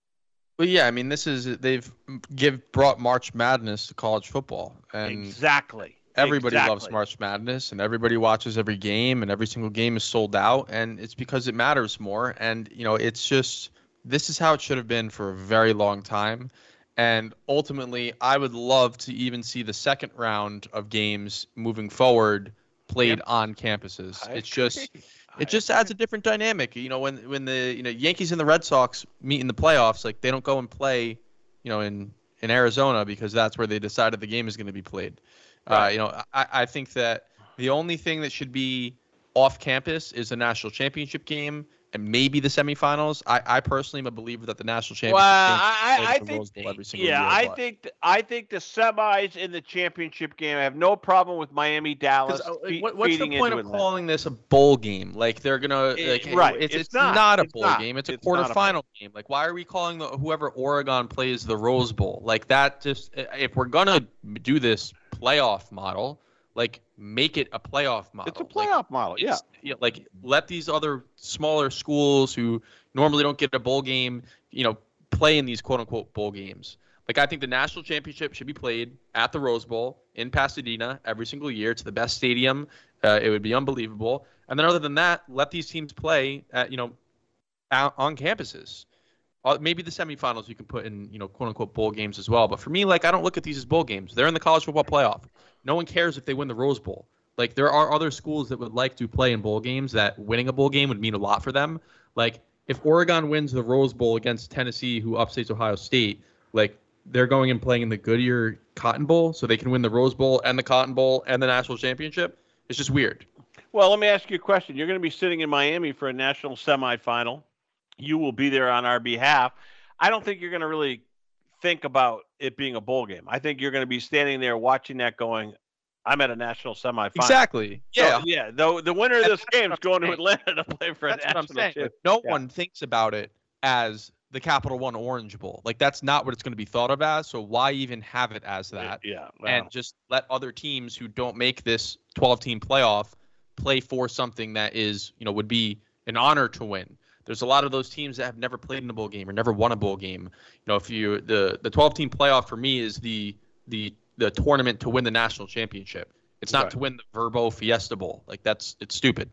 Well, yeah, I mean, this is they've give brought March Madness to college football, and Exactly. everybody Exactly. loves March Madness, and everybody watches every game, and every single game is sold out, and it's because it matters more. And you know, it's just this is how it should have been for a very long time. And ultimately, I would love to even see the second round of games moving forward played Yep. on campuses. I It's just agree. it just adds a different dynamic. You know, when when the you know Yankees and the Red Sox meet in the playoffs, like they don't go and play, you know, in in Arizona because that's where they decided the game is going to be played. Uh, you know, I, I think that the only thing that should be off campus is the national championship game and maybe the semifinals. I, I personally am a believer that the national championship Well, game I, should I, I play the think, Rose Bowl every single yeah, year, I but- think, th- I think the semis in the championship game. I have no problem with Miami, Dallas. 'Cause, uh, fe- what- what's the feeding point into of Atlanta. calling this a bowl game? Like they're gonna It- like right. It's, It's it's not. not, a It's bowl not. game. It's a It's not a bowl. quarterfinal game. Like why are we calling the whoever Oregon plays the Rose Bowl? Like that just if we're gonna do this playoff model, like make it a playoff model. It's a playoff model. Yeah. It's- yeah, like let these other smaller schools who normally don't get a bowl game, you know, play in these quote unquote bowl games. Like I think the national championship should be played at the Rose Bowl in Pasadena every single year. It's the best stadium. Uh, it would be unbelievable. And then other than that, let these teams play at you know out on campuses. Uh, maybe the semifinals you can put in you know quote unquote bowl games as well. But for me, like I don't look at these as bowl games. They're in the college football playoff. No one cares if they win the Rose Bowl. Like there are other schools that would like to play in bowl games that winning a bowl game would mean a lot for them. Like if Oregon wins the Rose Bowl against Tennessee, who upstates Ohio State, like they're going and playing in the Goodyear Cotton Bowl, so they can win the Rose Bowl and the Cotton Bowl and the national championship. It's just weird. Well, let me ask you a question. You're going to be sitting in Miami for a national semifinal. You will be there on our behalf. I don't think you're going to really think about it being a bowl game. I think you're going to be standing there watching that going, I'm at a national semifinal. Exactly. So, Yeah. yeah. The, the winner of this game is going to Atlanta to play for That's a what I'm national saying. championship. Like, no Yeah. one thinks about it as the Capital One Orange Bowl. Like that's not what it's going to be thought of as. So why even have it as that? Yeah. Well, And just let other teams who don't make this twelve-team playoff play for something that is, you know, would be an honor to win. There's a lot of those teams that have never played in a bowl game or never won a bowl game. You know, if you the the twelve-team playoff for me is the the the tournament to win the national championship. It's not Right. to win the Verbo Fiesta Bowl. Like that's it's stupid.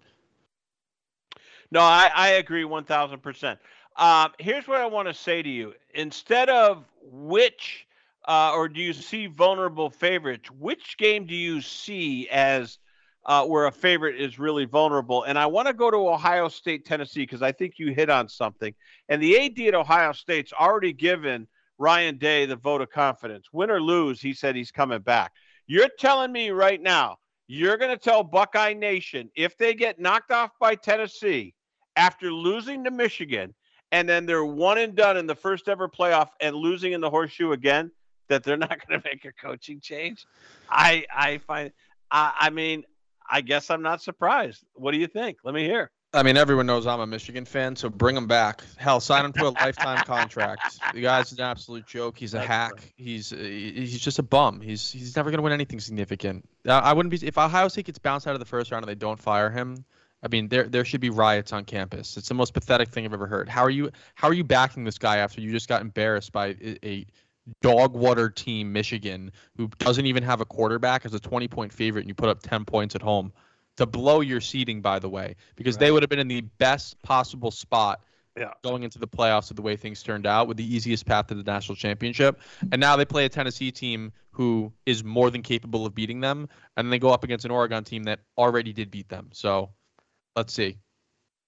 No, I, I agree one thousand percent. Um, here's what I want to say to you. Instead of which, uh, or do you see vulnerable favorites, which game do you see as uh, where a favorite is really vulnerable? And I want to go to Ohio State, Tennessee, because I think you hit on something. And the A D at Ohio State's already given Ryan Day the vote of confidence. Win or lose, he said he's coming back. You're telling me right now, you're going to tell Buckeye Nation if they get knocked off by Tennessee after losing to Michigan, and then they're one and done in the first ever playoff and losing in the horseshoe again, that they're not going to make a coaching change? I I find, I, I mean, I guess I'm not surprised. What do you think? Let me hear. I mean, everyone knows I'm a Michigan fan, so bring him back. Hell, sign him to a lifetime contract. The guy's an absolute joke. He's a That's hack. right. He's uh, he's just a bum. He's he's never gonna win anything significant. Uh, I wouldn't be if Ohio State gets bounced out of the first round and they don't fire him. I mean, there there should be riots on campus. It's the most pathetic thing I've ever heard. How are you how are you backing this guy after you just got embarrassed by a, a dog water team, Michigan, who doesn't even have a quarterback as a twenty point favorite, and you put up ten points at home? To blow your seeding, by the way, because they would have been in the best possible spot Yeah. going into the playoffs with the way things turned out, with the easiest path to the national championship. And now they play a Tennessee team who is more than capable of beating them, and then they go up against an Oregon team that already did beat them. So let's see.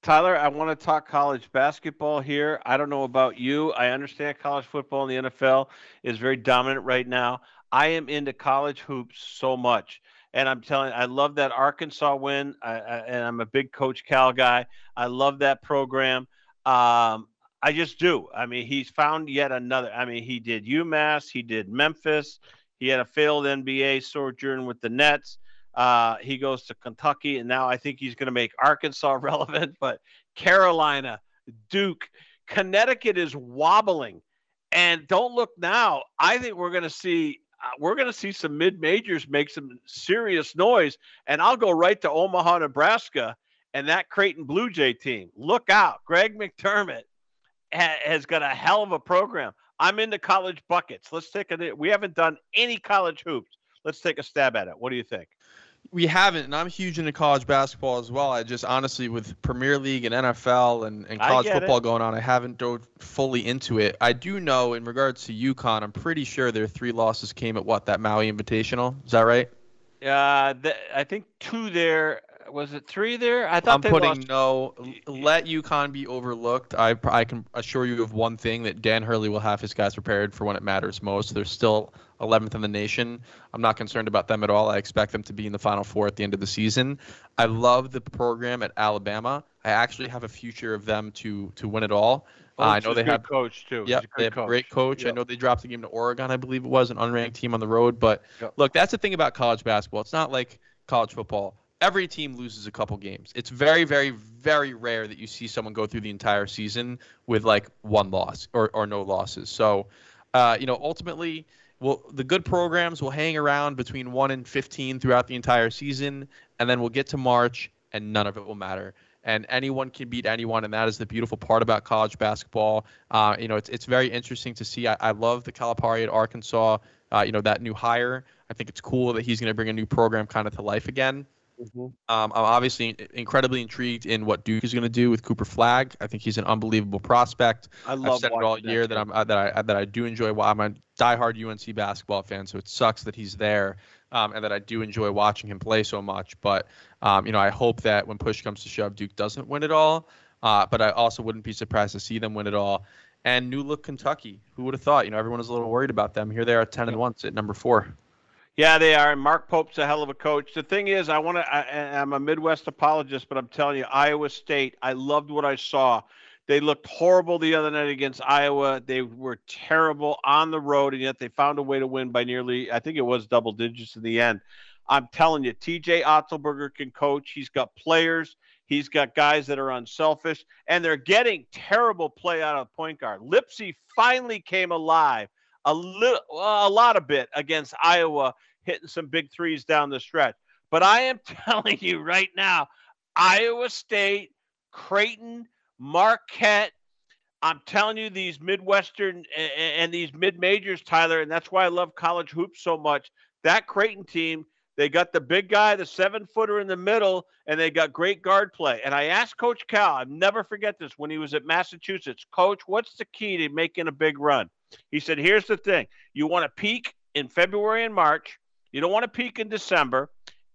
Tyler, I want to talk college basketball here. I don't know about you. I understand college football in the N F L is very dominant right now. I am into college hoops so much. And I'm telling you, I love that Arkansas win. I, I, and I'm a big Coach Cal guy. I love that program. Um, I just do. I mean, he's found yet another. I mean, he did UMass. He did Memphis. He had a failed N B A sojourn with the Nets. Uh, he goes to Kentucky, and now I think he's going to make Arkansas relevant. But Carolina, Duke, Connecticut is wobbling. And don't look now. I think we're going to see uh, we're going to see some mid-majors make some serious noise. And I'll go right to Omaha, Nebraska, and that Creighton Blue Jay team. Look out. Greg McDermott ha- has got a hell of a program. I'm into college buckets. Let's take a – we haven't done any college hoops. Let's take a stab at it. What do you think? We haven't, and I'm huge into college basketball as well. I just honestly, with Premier League and N F L and, and college football it. going on, I haven't dove fully into it. I do know in regards to UConn, I'm pretty sure their three losses came at what, that Maui Invitational? Is that right? Uh, th- I think two there. Was it three there? I thought I'm they putting lost. no. Let UConn be overlooked. I I can assure you of one thing, that Dan Hurley will have his guys prepared for when it matters most. They're still eleventh in the nation. I'm not concerned about them at all. I expect them to be in the Final Four at the end of the season. I love the program at Alabama. I actually have a future of them to to win it all. Oh, uh, I know they a good have coach too. Yep, He's a they have coach. a great coach. Yep. I know they dropped the game to Oregon, I believe it was, an unranked team on the road. But Yep. look, that's the thing about college basketball. It's not like college football. Every team loses a couple games. It's very, very, very rare that you see someone go through the entire season with like one loss or, or no losses. So, uh, you know, ultimately, well, the good programs will hang around between one and fifteen throughout the entire season, and then we'll get to March, and none of it will matter. And anyone can beat anyone, and that is the beautiful part about college basketball. Uh, you know, it's it's very interesting to see. I, I love the Calipari at Arkansas. Uh, you know, that new hire. I think it's cool that he's going to bring a new program kind of to life again. Mm-hmm. Um, I'm obviously incredibly intrigued in what Duke is going to do with Cooper Flagg. I think he's an unbelievable prospect. I love I've said it all year that I'm uh, that I that I do enjoy. I'm a diehard U N C basketball fan, so it sucks that he's there, um, and that I do enjoy watching him play so much. But um, you know, I hope that when push comes to shove, Duke doesn't win it all. Uh, but I also wouldn't be surprised to see them win it all. And new look Kentucky, who would have thought? You know, everyone was a little worried about them. Here they are, ten and one, at number four. Yeah, they are. And Mark Pope's a hell of a coach. The thing is, I want to. I'm a Midwest apologist, but I'm telling you, Iowa State. I loved what I saw. They looked horrible the other night against Iowa. They were terrible on the road, and yet they found a way to win by nearly, I think it was double digits in the end. I'm telling you, T J Otzelberger can coach. He's got players. He's got guys that are unselfish, and they're getting terrible play out of point guard. Lipsy finally came alive. A little, a lot of bit against Iowa, hitting some big threes down the stretch. But I am telling you right now, Iowa State, Creighton, Marquette, I'm telling you, these Midwestern and, and these mid-majors, Tyler, and that's why I love college hoops so much. That Creighton team, they got the big guy, the seven-footer in the middle, and they got great guard play. And I asked Coach Cal, I'll never forget this, when he was at Massachusetts, Coach, what's the key to making a big run? He said, here's the thing. You want to peak in February and March. You don't want to peak in December.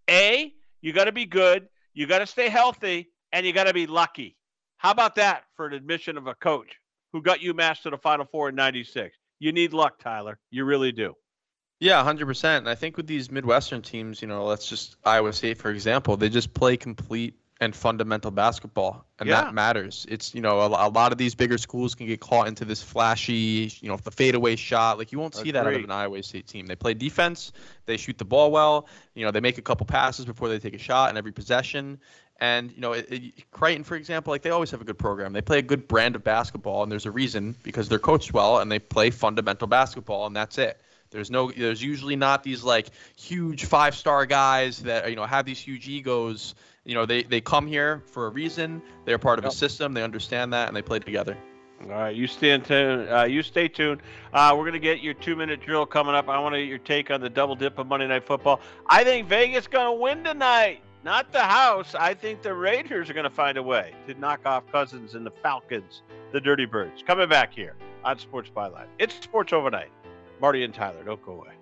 A, you got to be good. You got to stay healthy, and you got to be lucky. How about that for an admission of a coach who got UMass to the Final Four in ninety-six? You need luck, Tyler. You really do. Yeah, one hundred percent. And I think with these Midwestern teams, you know, let's just Iowa State, for example, they just play complete and fundamental basketball, and Yeah. that matters. It's, you know, a, a lot of these bigger schools can get caught into this flashy, you know, the fadeaway shot. Like, you won't see that out of Agreed. an Iowa State team. They play defense, they shoot the ball well, you know, they make a couple passes before they take a shot in every possession. And, you know, it, it, Creighton, for example, like, they always have a good program. They play a good brand of basketball, and there's a reason, because they're coached well and they play fundamental basketball, and that's it. There's no, there's usually not these like huge five-star guys that, you know, have these huge egos. You know, they, they come here for a reason. They're part of a system. They understand that, and they play together. All right, you stay tuned. Uh, you stay tuned. Uh, we're going to get your two-minute drill coming up. I want to get your take on the double dip of Monday Night Football. I think Vegas going to win tonight, not the house. I think the Raiders are going to find a way to knock off Cousins and the Falcons, the Dirty Birds. Coming back here on Sports Byline. It's Sports Overnight. Marty and Tyler, don't go away.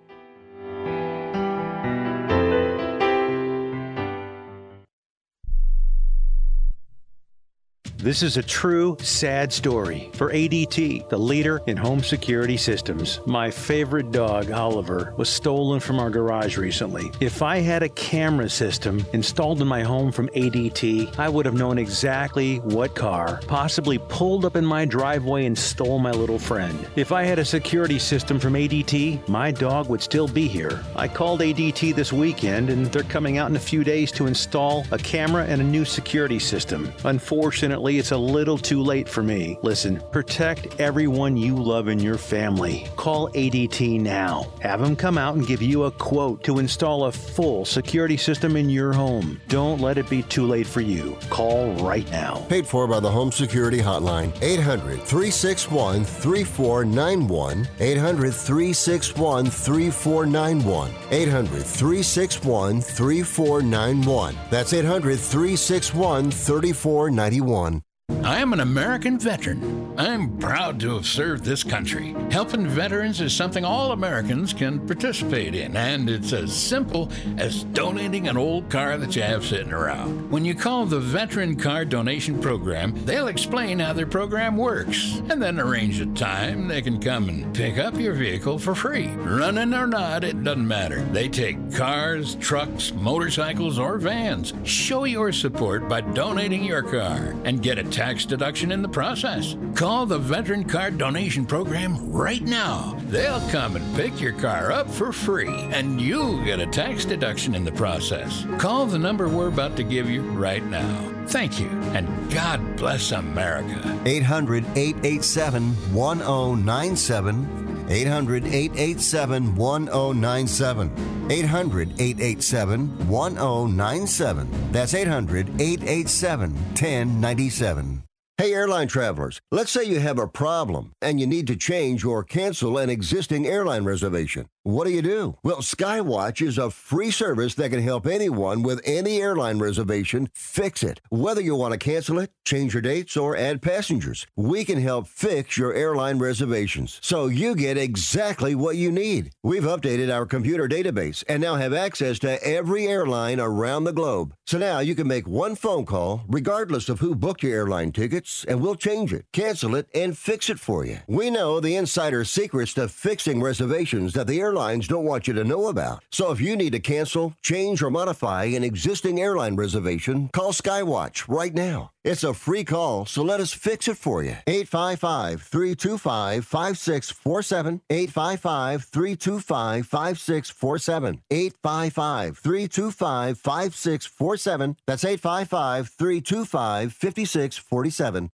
This is a true, sad story for A D T, the leader in home security systems. My favorite dog, Oliver, was stolen from our garage recently. If I had a camera system installed in my home from A D T, I would have known exactly what car possibly pulled up in my driveway and stole my little friend. If I had a security system from A D T, my dog would still be here. I called A D T this weekend, and they're coming out in a few days to install a camera and a new security system. Unfortunately, it's a little too late for me. Listen, protect everyone you love in your family. Call A D T now. Have them come out and give you a quote to install a full security system in your home. Don't let it be too late for you. Call right now. Paid for by the Home Security Hotline. eight hundred, three six one, three four nine one. eight hundred, three six one, three four nine one. eight hundred, three six one, three four nine one. That's eight hundred, three six one, three four nine one. I am an American veteran. I'm proud to have served this country. Helping veterans is something all Americans can participate in, and it's as simple as donating an old car that you have sitting around. When you call the Veteran Car Donation Program, they'll explain how their program works, and then arrange a time they can come and pick up your vehicle for free. Running or not, it doesn't matter. They take cars, trucks, motorcycles, or vans. Show your support by donating your car and get a tax deduction in the process. Call the Veteran Car Donation Program right now. They'll come and pick your car up for free, and you'll get a tax deduction in the process. Call the number we're about to give you right now. Thank you, and God bless America. eight hundred, eight eight seven, one oh nine seven. eight hundred, eight eight seven, one oh nine seven. eight hundred, eight eight seven, one oh nine seven. That's eight hundred, eight eight seven, one oh nine seven. Hey, airline travelers, let's say you have a problem and you need to change or cancel an existing airline reservation. What do you do? Well, Skywatch is a free service that can help anyone with any airline reservation fix it. Whether you want to cancel it, change your dates, or add passengers, we can help fix your airline reservations so you get exactly what you need. We've updated our computer database and now have access to every airline around the globe. So now you can make one phone call regardless of who booked your airline tickets, and we'll change it, cancel it, and fix it for you. We know the insider secrets to fixing reservations that the airlines don't want you to know about. So if you need to cancel, change, or modify an existing airline reservation, call Skywatch right now. It's a free call, so let us fix it for you. eight five five, three two five, five six four seven. eight five five, three two five, five six four seven. eight five five, three two five, five six four seven. That's eight five five, three two five, five six four seven.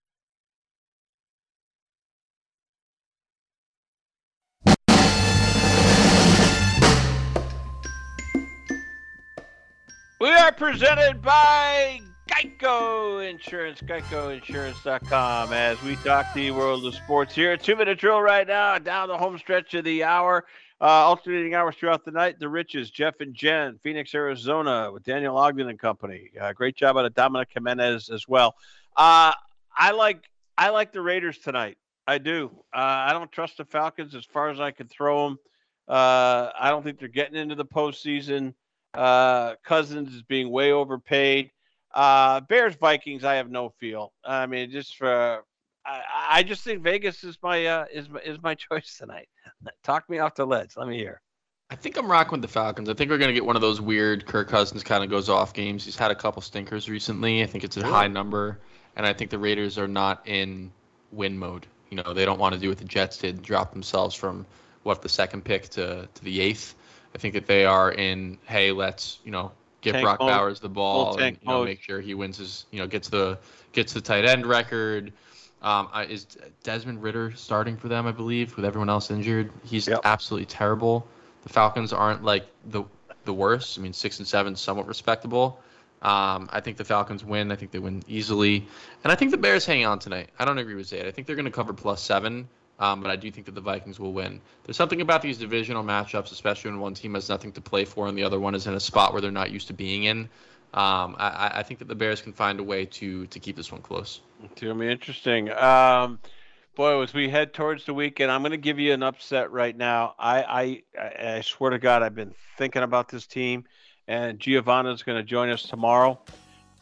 We are presented by Geico Insurance, geico insurance dot com, as we talk the world of sports here. Two-minute drill right now, down the home stretch of the hour, uh, alternating hours throughout the night. The Riches, Jeff and Jen, Phoenix, Arizona, with Daniel Ogden and company. Uh, great job out of Dominic Jimenez as well. Uh, I like I like the Raiders tonight. I do. Uh, I don't trust the Falcons as far as I can throw them. Uh, I don't think they're getting into the postseason. Uh, Cousins is being way overpaid. Uh, Bears Vikings, I have no feel. I mean, just for I, I just think Vegas is my uh, is my, is my choice tonight. Talk me off the ledge. Let me hear. I think I'm rocking with the Falcons. I think we're going to get one of those weird Kirk Cousins kind of goes off games. He's had a couple stinkers recently. I think it's a high number, and I think the Raiders are not in win mode. You know, they don't want to do what the Jets did, drop themselves from what the second pick to to the eighth. I think that they are in, hey, let's, you know, give Tank Brock mode. Bowers the ball Full and, tank you know, mode. make sure he wins his, you know, gets the gets the tight end record. Um, I, is Desmond Ridder starting for them, I believe, with everyone else injured? He's absolutely terrible. The Falcons aren't like the the worst. I mean, six and seven, somewhat respectable. Um, I think the Falcons win. I think they win easily, and I think the Bears hang on tonight. I don't agree with Zayd. I think they're going to cover plus seven. Um, but I do think that the Vikings will win. There's something about these divisional matchups, especially when one team has nothing to play for and the other one is in a spot where they're not used to being in. Um, I, I think that the Bears can find a way to to keep this one close. It's going to be interesting. Um, boy, as we head towards the weekend, I'm going to give you an upset right now. I, I, I swear to God, I've been thinking about this team, and Giovanna's going to join us tomorrow.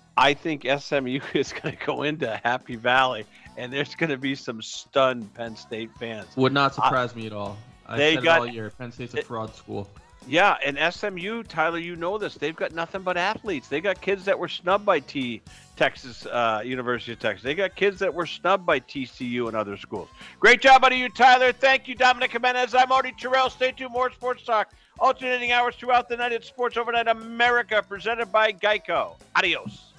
I think S M U is going to go into Happy Valley, and there's going to be some stunned Penn State fans. Would not surprise uh, me at all. I they said got, it all year. Penn State's a fraud school. Yeah, and S M U, Tyler, you know this. They've got nothing but athletes. They got kids that were snubbed by T, Texas, uh, University of Texas. They got kids that were snubbed by T C U and other schools. Great job out of you, Tyler. Thank you, Dominic Jimenez. I'm Marty Terrell. Stay tuned. More sports talk. Alternating hours throughout the night at Sports Overnight America, presented by Geico. Adios.